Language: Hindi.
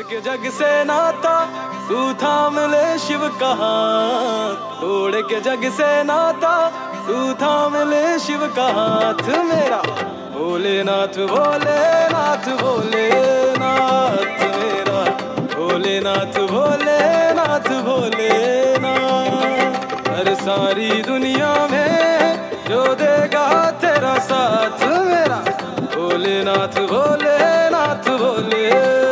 के जग से नाता तू थाम ले शिव का हाथ, तोड़ के जग से नाता तू थाम ले शिव का हाथ मेरा। भोलेनाथ भोलेनाथ भोलेनाथ मेरा, भोलेनाथ भोलेनाथ भोलेनाथ। हर सारी दुनिया में जो देगा तेरा साथ मेरा, भोलेनाथ भोलेनाथ भोलेनाथ।